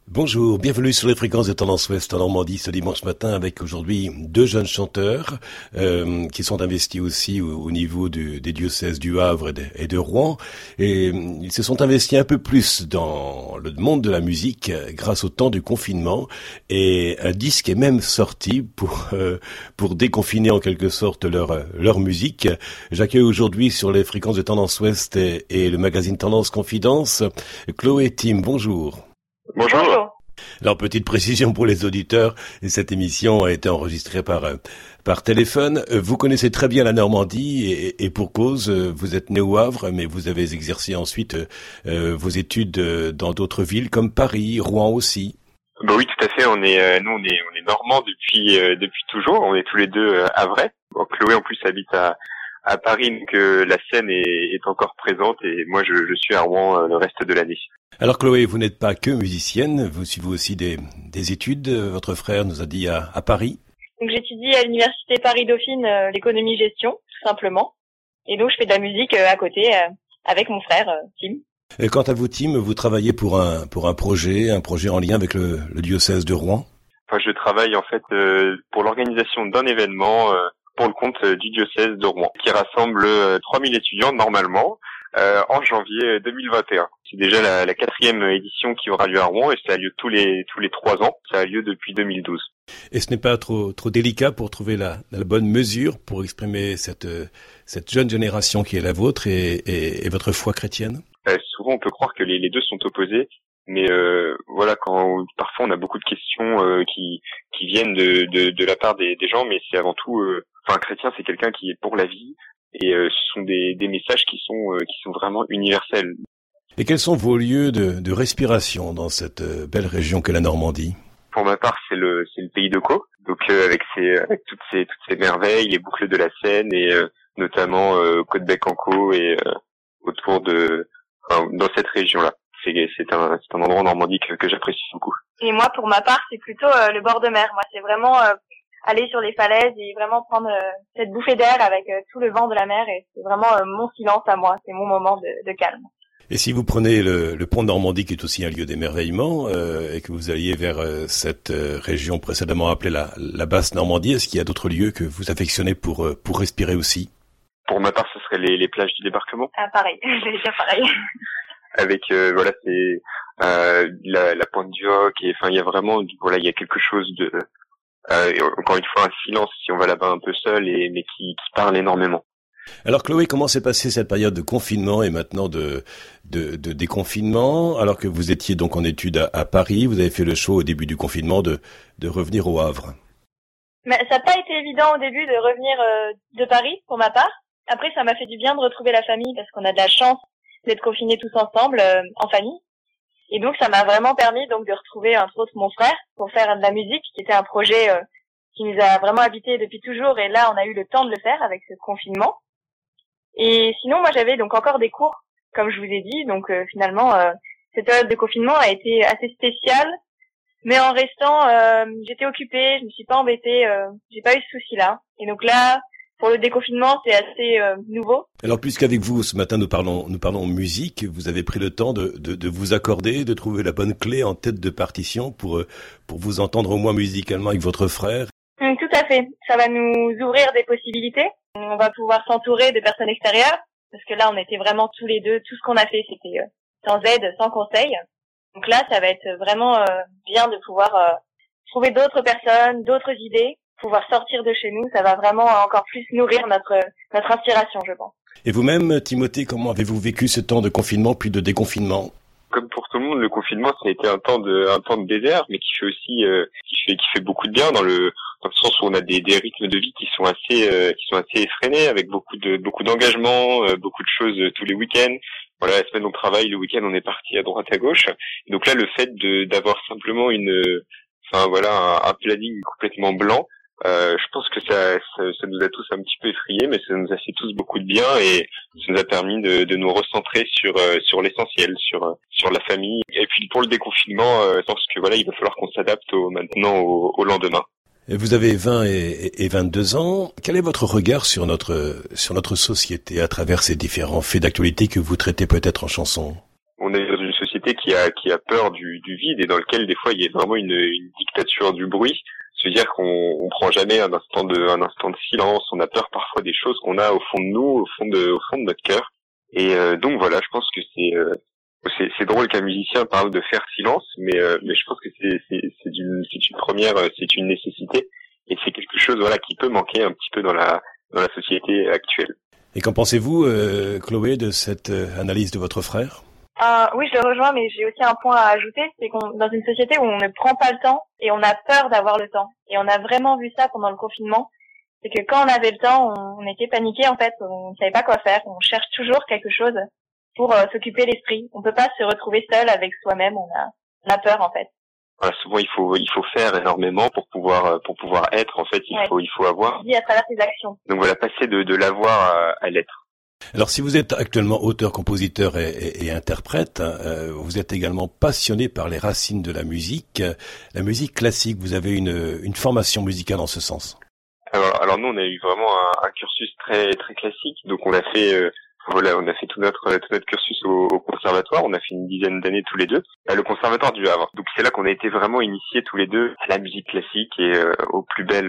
Bonjour, bienvenue sur les fréquences de Tendance Ouest en Normandie ce dimanche matin avec aujourd'hui deux jeunes chanteurs qui sont investis aussi au niveau des diocèses du Havre et de Rouen. Et ils se sont investis un peu plus dans le monde de la musique grâce au temps du confinement. Et un disque est même sorti pour déconfiner en quelque sorte leur musique. J'accueille aujourd'hui sur les fréquences de Tendance Ouest et le magazine Tendance Confidence Chloé et Tim. Bonjour. Bonjour. Alors, petite précision pour les auditeurs, cette émission a été enregistrée par téléphone. Vous connaissez très bien la Normandie et pour cause, vous êtes né au Havre, mais vous avez exercé ensuite vos études dans d'autres villes comme Paris, Rouen aussi. Bah oui, tout à fait. On est normands depuis toujours. On est tous les deux havrais. Bon, Chloé en plus habite à Paris, donc la scène est encore présente et moi je suis à Rouen le reste de l'année. Alors Chloé, vous n'êtes pas que musicienne, vous suivez aussi des études. Votre frère nous a dit à Paris. Donc j'étudie à l'université Paris-Dauphine l'économie-gestion, tout simplement. Et donc je fais de la musique à côté avec mon frère Tim. Et quant à vous Tim, vous travaillez pour un projet en lien avec le diocèse de Rouen. Enfin, je travaille en fait pour l'organisation d'un événement pour le compte du diocèse de Rouen, qui rassemble 3000 étudiants normalement en janvier 2021. C'est déjà la 4e édition qui aura lieu à Rouen et ça a lieu tous les 3 ans. Ça a lieu depuis 2012. Et ce n'est pas trop délicat pour trouver la bonne mesure pour exprimer cette jeune génération qui est la vôtre et votre foi chrétienne? Souvent on peut croire que les deux sont opposés. Mais voilà, quand parfois on a beaucoup de questions qui viennent de la part des gens, mais c'est avant tout, un chrétien c'est quelqu'un qui est pour la vie et ce sont des messages qui sont vraiment universels. Et quels sont vos lieux de respiration dans cette belle région qu'est la Normandie? Pour ma part, c'est le pays de Caux, donc avec toutes ces merveilles, les boucles de la Seine et notamment Côte-Bec-en-Caux et autour dans cette région-là. C'est un endroit en Normandie que j'apprécie beaucoup. Et moi, pour ma part, c'est plutôt le bord de mer. Moi, c'est vraiment aller sur les falaises et vraiment prendre cette bouffée d'air avec tout le vent de la mer. Et c'est vraiment mon silence à moi. C'est mon moment de calme. Et si vous prenez le pont de Normandie, qui est aussi un lieu d'émerveillement, et que vous alliez vers cette région précédemment appelée la basse Normandie, est-ce qu'il y a d'autres lieux que vous affectionnez pour respirer aussi? Pour ma part, ce serait les plages du débarquement. Ah, pareil. J'allais dire pareil. Avec c'est la pointe du Hoc et il y a vraiment il y a quelque chose de encore une fois un silence si on va là-bas un peu seul mais qui parle énormément. Alors Chloé, comment s'est passée cette période de confinement et maintenant de déconfinement, alors que vous étiez donc en études à Paris, vous avez fait le choix au début du confinement de revenir au Havre? Mais ça n'a pas été évident au début de revenir de Paris pour ma part. Après, ça m'a fait du bien de retrouver la famille parce qu'on a de la chance d'être confinés tous ensemble en famille. Et donc ça m'a vraiment permis donc de retrouver entre autres mon frère pour faire de la musique, qui était un projet qui nous a vraiment habités depuis toujours, et là on a eu le temps de le faire avec ce confinement. Et sinon moi j'avais donc encore des cours comme je vous ai dit, donc finalement cette période de confinement a été assez spéciale, mais en restant j'étais occupée, je me suis pas embêtée, j'ai pas eu ce souci là. Et donc là pour le déconfinement, c'est assez nouveau. Alors, puisqu'avec vous, ce matin, nous parlons musique, vous avez pris le temps de vous accorder, de trouver la bonne clé en tête de partition pour vous entendre au moins musicalement avec votre frère. Tout à fait. Ça va nous ouvrir des possibilités. On va pouvoir s'entourer de personnes extérieures, parce que là, on était vraiment tous les deux. Tout ce qu'on a fait, c'était sans aide, sans conseil. Donc là, ça va être vraiment bien de pouvoir trouver d'autres personnes, d'autres idées, pouvoir sortir de chez nous, ça va vraiment encore plus nourrir notre inspiration, je pense. Et vous-même, Timothée, comment avez-vous vécu ce temps de confinement puis de déconfinement? Comme pour tout le monde, le confinement, ça a été un temps de désert, mais qui fait aussi, qui fait beaucoup de bien dans le sens où on a des rythmes de vie qui sont assez effrénés, avec beaucoup d'engagement, beaucoup de choses tous les week-ends. Voilà, la semaine on travaille, le week-end on est parti à droite à gauche. Et donc là, le fait d'avoir simplement un planning complètement blanc, je pense que ça nous a tous un petit peu effrayés, mais ça nous a fait tous beaucoup de bien et ça nous a permis de nous recentrer sur l'essentiel, sur la famille. Et puis pour le déconfinement, je pense que il va falloir qu'on s'adapte maintenant au lendemain. Vous avez 20 et 22 ans. Quel est votre regard sur notre société à travers ces différents faits d'actualité que vous traitez peut-être en chanson? On est dans une société société qui a peur du vide et dans lequel des fois il y a vraiment une dictature du bruit. C'est-à-dire qu'on prend jamais un instant de silence. On a peur parfois des choses qu'on a au fond de nous, au fond de notre cœur. Et donc voilà, je pense que c'est drôle qu'un musicien parle de faire silence, mais je pense que c'est une nécessité et c'est quelque chose voilà qui peut manquer un petit peu dans la société actuelle. Et qu'en pensez-vous, Chloé, de cette analyse de votre frère? Oui, je le rejoins, mais j'ai aussi un point à ajouter, c'est qu'on dans une société où on ne prend pas le temps et on a peur d'avoir le temps. Et on a vraiment vu ça pendant le confinement. C'est que quand on avait le temps, on était paniqué en fait, on ne savait pas quoi faire. On cherche toujours quelque chose pour s'occuper l'esprit. On peut pas se retrouver seul avec soi-même. On a peur en fait. Voilà, souvent il faut faire énormément pour pouvoir être. En fait, il faut avoir. À travers ses actions. Donc voilà, passer de l'avoir à l'être. Alors, si vous êtes actuellement auteur, compositeur et interprète, vous êtes également passionné par les racines de la musique classique. Vous avez une formation musicale en ce sens. Alors nous, on a eu vraiment un cursus très très classique. Donc on a fait tout notre cursus au conservatoire. On a fait une dizaine d'années tous les deux. Le conservatoire du Havre. Donc c'est là qu'on a été vraiment initiés tous les deux à la musique classique et aux plus belles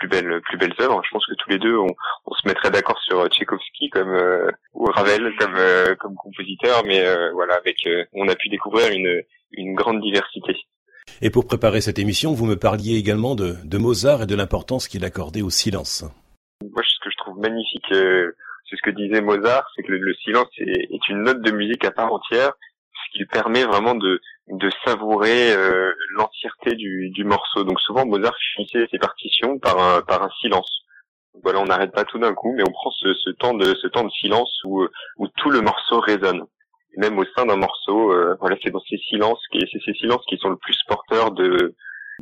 œuvres. Je pense que tous les deux on se mettrait d'accord sur Tchaïkovski ou Ravel comme compositeur, mais voilà, on a pu découvrir une grande diversité. Et pour préparer cette émission, vous me parliez également de Mozart et de l'importance qu'il accordait au silence. Moi, ce que je trouve magnifique, c'est ce que disait Mozart, c'est que le silence est une note de musique à part entière, ce qui permet vraiment de savourer l'entièreté du morceau. Donc souvent, Mozart finissait ses partitions par un silence. Donc voilà, on n'arrête pas tout d'un coup, mais on prend ce temps de silence où tout le morceau résonne. Et même au sein d'un morceau, voilà, c'est dans ces silences qui sont le plus porteurs de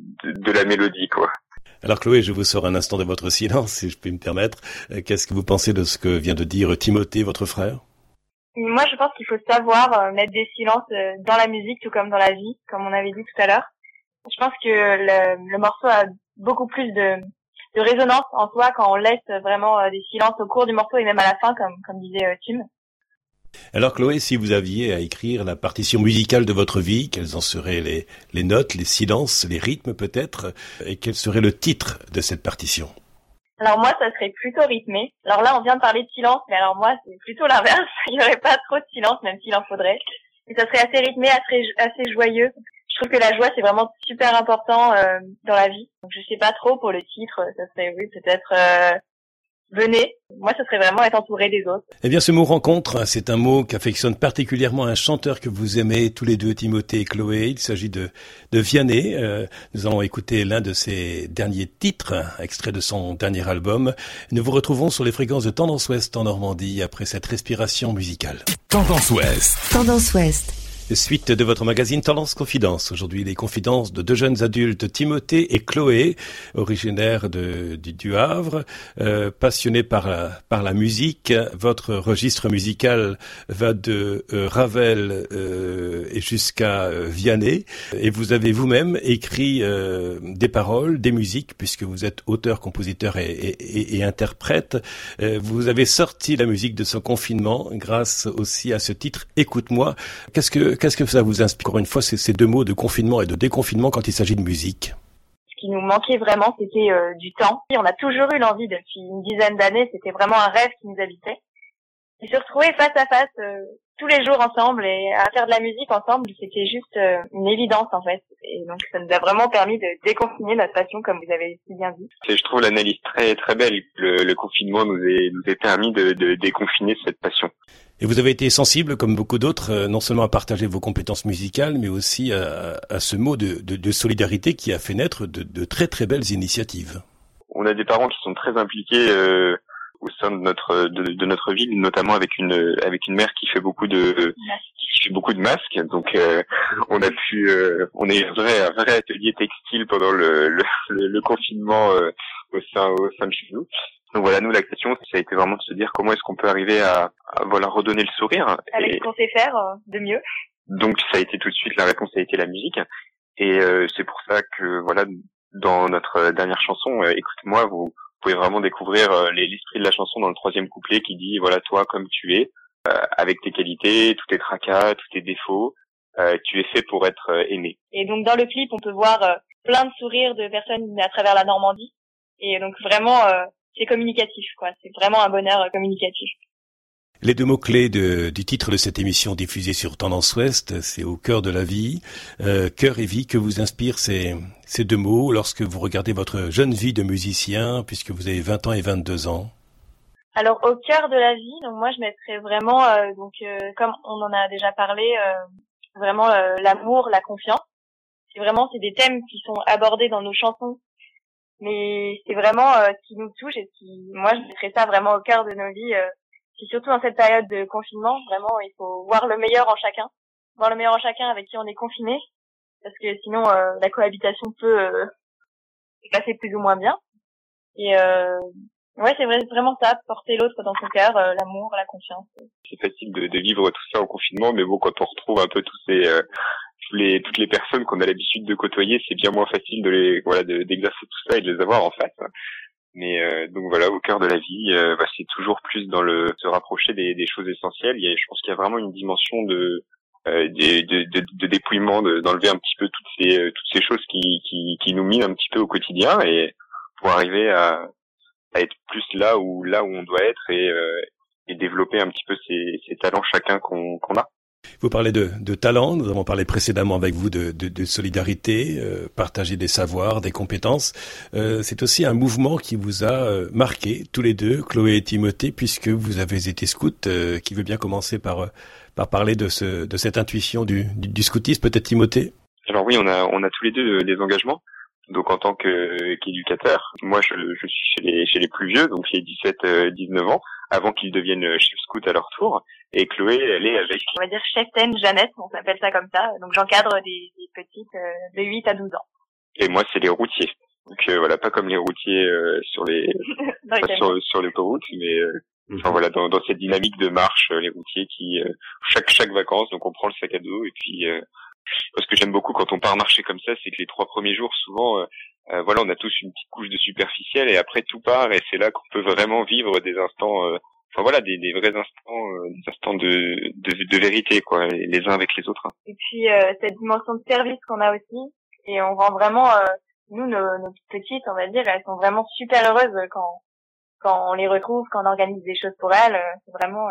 la mélodie, quoi. Alors Chloé, je vous sors un instant de votre silence, si je puis me permettre. Qu'est-ce que vous pensez de ce que vient de dire Timothée, votre frère? Moi, je pense qu'il faut savoir mettre des silences dans la musique, tout comme dans la vie, comme on avait dit tout à l'heure. Je pense que le morceau a beaucoup plus de résonance en soi quand on laisse vraiment des silences au cours du morceau et même à la fin, comme disait Tim. Alors Chloé, si vous aviez à écrire la partition musicale de votre vie, quelles en seraient les notes, les silences, les rythmes peut-être, et quel serait le titre de cette partition? Alors moi, ça serait plutôt rythmé. Alors là, on vient de parler de silence, mais alors moi, c'est plutôt l'inverse. Il n'y aurait pas trop de silence, même s'il en faudrait. Et ça serait assez rythmé, assez joyeux. Je trouve que la joie, c'est vraiment super important dans la vie. Donc je sais pas trop pour le titre, ça serait oui, peut-être venez. Moi, ce serait vraiment être entouré des autres. Eh bien, ce mot rencontre, c'est un mot qu'affectionne particulièrement un chanteur que vous aimez tous les deux, Timothée et Chloé. Il s'agit de Vianney. Nous allons écouter l'un de ses derniers titres, extrait de son dernier album. Nous vous retrouvons sur les fréquences de Tendance Ouest en Normandie après cette respiration musicale. Tendance Ouest. Tendance Ouest. Suite de votre magazine Tendance Confidence. Aujourd'hui, les confidences de deux jeunes adultes, Timothée et Chloé, originaires du Havre, passionnés par la musique. Votre registre musical va de Ravel et jusqu'à Vianney. Et vous avez vous-même écrit des paroles, des musiques, puisque vous êtes auteur, compositeur et interprète. Vous avez sorti la musique de ce confinement grâce aussi à ce titre « Écoute-moi ». Qu'est-ce que ça vous inspire, encore une fois, ces deux mots de confinement et de déconfinement quand il s'agit de musique? Ce qui nous manquait vraiment, c'était du temps. On a toujours eu l'envie depuis une dizaine d'années, c'était vraiment un rêve qui nous habitait. Et se retrouver face à face tous les jours ensemble et à faire de la musique ensemble, c'était juste une évidence en fait. Et donc ça nous a vraiment permis de déconfiner notre passion, comme vous avez si bien dit. Et je trouve l'analyse très très belle. Le confinement nous est permis de déconfiner cette passion. Et vous avez été sensible, comme beaucoup d'autres, non seulement à partager vos compétences musicales, mais aussi à ce mot de solidarité qui a fait naître de très très belles initiatives. On a des parents qui sont très impliqués au sein de notre ville, notamment avec une mère qui fait beaucoup de masques. Donc on a eu un vrai atelier textile pendant le confinement au sein de chez nous. Donc voilà, nous la question, ça a été vraiment de se dire comment est-ce qu'on peut arriver à redonner le sourire. Avec ce qu'on sait faire de mieux. Donc ça a été tout de suite, la réponse a été la musique. Et c'est pour ça que voilà, dans notre dernière chanson, Écoute-moi, vous pouvez vraiment découvrir l'esprit de la chanson dans le troisième couplet qui dit voilà, toi comme tu es, avec tes qualités, tous tes tracas, tous tes défauts, tu es fait pour être aimé. Et donc dans le clip, on peut voir plein de sourires de personnes à travers la Normandie. Et donc vraiment, c'est communicatif, quoi. C'est vraiment un bonheur communicatif. Les deux mots-clés du titre de cette émission diffusée sur Tendance Ouest, c'est au cœur de la vie. Cœur et vie, que vous inspirent ces deux mots lorsque vous regardez votre jeune vie de musicien, puisque vous avez 20 ans et 22 ans? Alors au cœur de la vie, donc moi je mettrais vraiment, comme on en a déjà parlé, vraiment l'amour, la confiance. C'est des thèmes qui sont abordés dans nos chansons, mais c'est vraiment ce qui nous touche et moi je mettrais ça vraiment au cœur de nos vies. Puis surtout dans cette période de confinement, vraiment, il faut voir le meilleur en chacun. Voir le meilleur en chacun avec qui on est confiné. Parce que sinon, la cohabitation peut se passer plus ou moins bien. Et ouais, c'est vraiment ça, porter l'autre dans son cœur, l'amour, la confiance. C'est facile de vivre tout ça en confinement, mais bon, quand on retrouve un peu toutes les personnes qu'on a l'habitude de côtoyer, c'est bien moins facile d'exercer tout ça et de les avoir en face. Mais donc voilà, au cœur de la vie, c'est toujours plus dans se rapprocher des choses essentielles. Je pense qu'il y a vraiment une dimension de dépouillement, d'enlever un petit peu toutes ces choses qui nous minent un petit peu au quotidien, et pour arriver à être plus là où on doit être, et développer un petit peu ces talents chacun qu'on a. Vous parlez de talent, nous avons parlé précédemment avec vous de solidarité, partager des savoirs, des compétences. C'est aussi un mouvement qui vous a marqué tous les deux, Chloé et Timothée, puisque vous avez été scout. Qui veut bien commencer par parler de cette intuition du scoutisme, peut-être Timothée? Alors oui, on a tous les deux des engagements. Donc en tant qu'éducateur, moi je suis chez les plus vieux, donc les 17-19 ans, avant qu'ils deviennent chef scout à leur tour. Et Chloé, elle est avec, on va dire, cheftaine Jeannette, on s'appelle ça comme ça. Donc j'encadre des petites de 8 à 12 ans. Et moi c'est les routiers. Donc voilà, pas comme les routiers sur sur l'autoroute, mais enfin voilà, dans cette dynamique de marche, les routiers qui chaque vacances, donc on prend le sac à dos, et puis ce que j'aime beaucoup quand on part marcher comme ça, c'est que les 3 premiers jours, souvent, on a tous une petite couche de superficiel, et après tout part, et c'est là qu'on peut vraiment vivre des instants, des vrais instants, des instants de vérité, quoi, les uns avec les autres. Hein. Et puis cette dimension de service qu'on a aussi, et on rend vraiment, nous, nos petites, on va dire, elles sont vraiment super heureuses quand on les retrouve, quand on organise des choses pour elles. C'est vraiment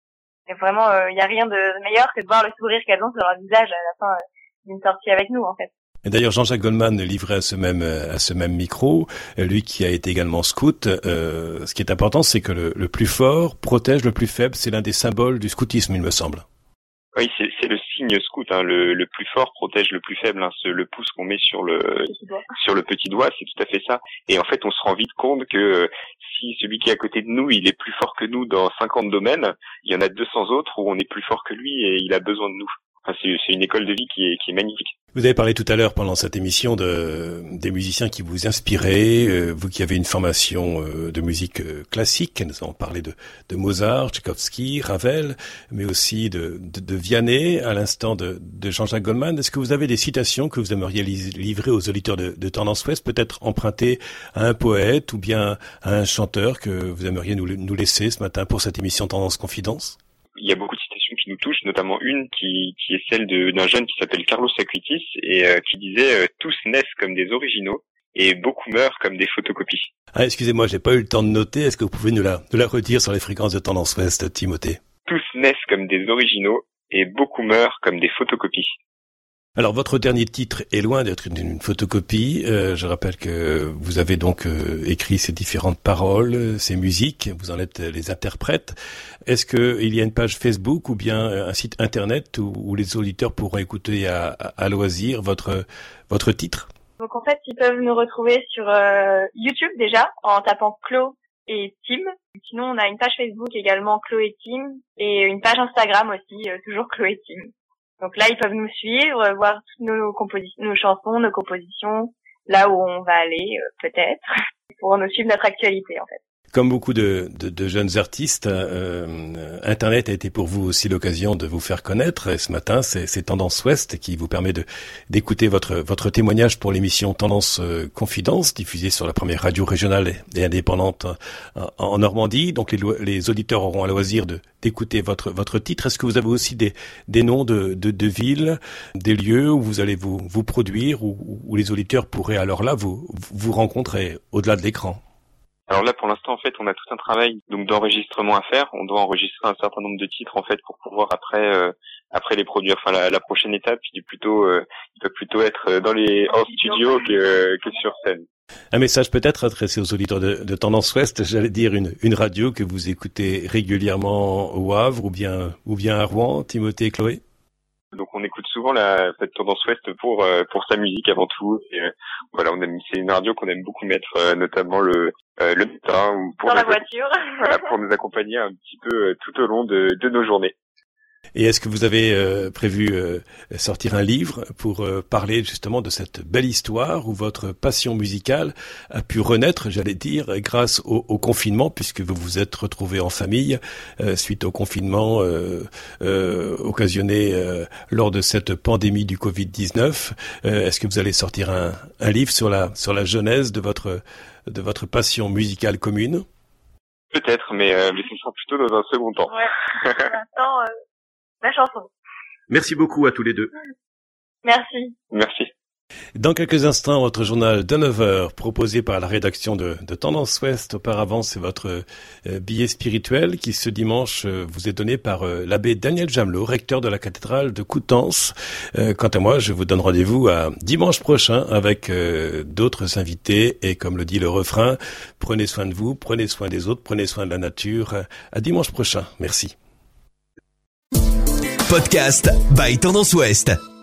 il y a rien de meilleur que de voir le sourire qu'elles ont sur leur visage à la fin d'une sortie avec nous, en fait. Et d'ailleurs, Jean-Jacques Goldman livrait à ce même micro, lui qui a été également scout. Ce qui est important, c'est que le plus fort protège le plus faible. C'est l'un des symboles du scoutisme, il me semble. Oui, c'est le signe scout, hein. Le plus fort protège le plus faible, hein. Le pouce qu'on met sur le petit doigt, c'est tout à fait ça. Et en fait, on se rend vite compte que si celui qui est à côté de nous, il est plus fort que nous dans 50 domaines, il y en a 200 autres où on est plus fort que lui et il a besoin de nous. Enfin, c'est une école de vie qui est magnifique. Vous avez parlé tout à l'heure pendant cette émission des musiciens qui vous inspiraient, vous qui avez une formation de musique classique. Nous avons parlé de Mozart, Tchaïkovski, Ravel, mais aussi de Vianney, à l'instant de Jean-Jacques Goldman. Est-ce que vous avez des citations que vous aimeriez livrer aux auditeurs de Tendance Ouest, peut-être empruntées à un poète ou bien à un chanteur que vous aimeriez nous laisser ce matin pour cette émission Tendance Confidence? Il y a beaucoup de citations qui nous touchent, notamment une qui est celle d'un jeune qui s'appelle Carlos Acutis, et qui disait tous naissent comme des originaux et beaucoup meurent comme des photocopies. Ah, excusez-moi, j'ai pas eu le temps de noter. Est-ce que vous pouvez nous la redire sur les fréquences de Tendance Ouest, Timothée? Tous naissent comme des originaux et beaucoup meurent comme des photocopies. Alors, votre dernier titre est loin d'être une photocopie. Je rappelle que vous avez donc écrit ces différentes paroles, ces musiques. Vous en êtes les interprètes. Est-ce qu'il y a une page Facebook ou bien un site internet où les auditeurs pourront écouter à loisir votre titre? Donc en fait, ils peuvent nous retrouver sur YouTube déjà en tapant Chloé et Tim. Sinon, on a une page Facebook également, Chloé et Tim, et une page Instagram aussi, toujours Chloé et Tim. Donc là, ils peuvent nous suivre, voir toutes nos chansons, nos compositions, là où on va aller, peut-être, pour nous suivre notre actualité, en fait. Comme beaucoup de jeunes artistes, Internet a été pour vous aussi l'occasion de vous faire connaître. Et ce matin, c'est Tendance Ouest qui vous permet d'écouter votre témoignage pour l'émission Tendance Confidence, diffusée sur la première radio régionale et indépendante en Normandie. Donc les auditeurs auront à loisir d'écouter votre titre. Est-ce que vous avez aussi des noms de villes, des lieux où vous allez vous produire, où les auditeurs pourraient alors là vous rencontrer au-delà de l'écran? Alors là, pour l'instant, en fait, on a tout un travail donc d'enregistrement à faire. On doit enregistrer un certain nombre de titres, en fait, pour pouvoir après les produire. Enfin, la prochaine étape, il peut plutôt être en studio que sur scène. Un message peut-être adressé aux auditeurs de Tendance Ouest, j'allais dire une radio que vous écoutez régulièrement au Havre ou bien à Rouen, Timothée et Chloé. Donc on écoute souvent cette Tendance Ouest pour sa musique avant tout. Et, voilà, c'est une radio qu'on aime beaucoup mettre, notamment le matin ou pour dans la voiture. Voilà, pour nous accompagner un petit peu tout au long de nos journées. Et est-ce que vous avez prévu sortir un livre pour parler justement de cette belle histoire où votre passion musicale a pu renaître, j'allais dire, grâce au confinement, puisque vous vous êtes retrouvés en famille suite au confinement occasionné lors de cette pandémie du Covid-19. Est-ce que vous allez sortir un livre sur la genèse de votre passion musicale commune? Peut-être, mais ce sera plutôt dans un second temps. Ouais, pour l'instant, la chanson. Merci beaucoup à tous les deux. Merci. Merci. Dans quelques instants, votre journal de 9h proposé par la rédaction de Tendance Ouest. Auparavant, c'est votre billet spirituel qui ce dimanche vous est donné par l'abbé Daniel Jamelot, recteur de la cathédrale de Coutances. Quant à moi, je vous donne rendez-vous à dimanche prochain avec d'autres invités. Et comme le dit le refrain, prenez soin de vous, prenez soin des autres, prenez soin de la nature. À dimanche prochain. Merci. Podcast by Tendance Ouest.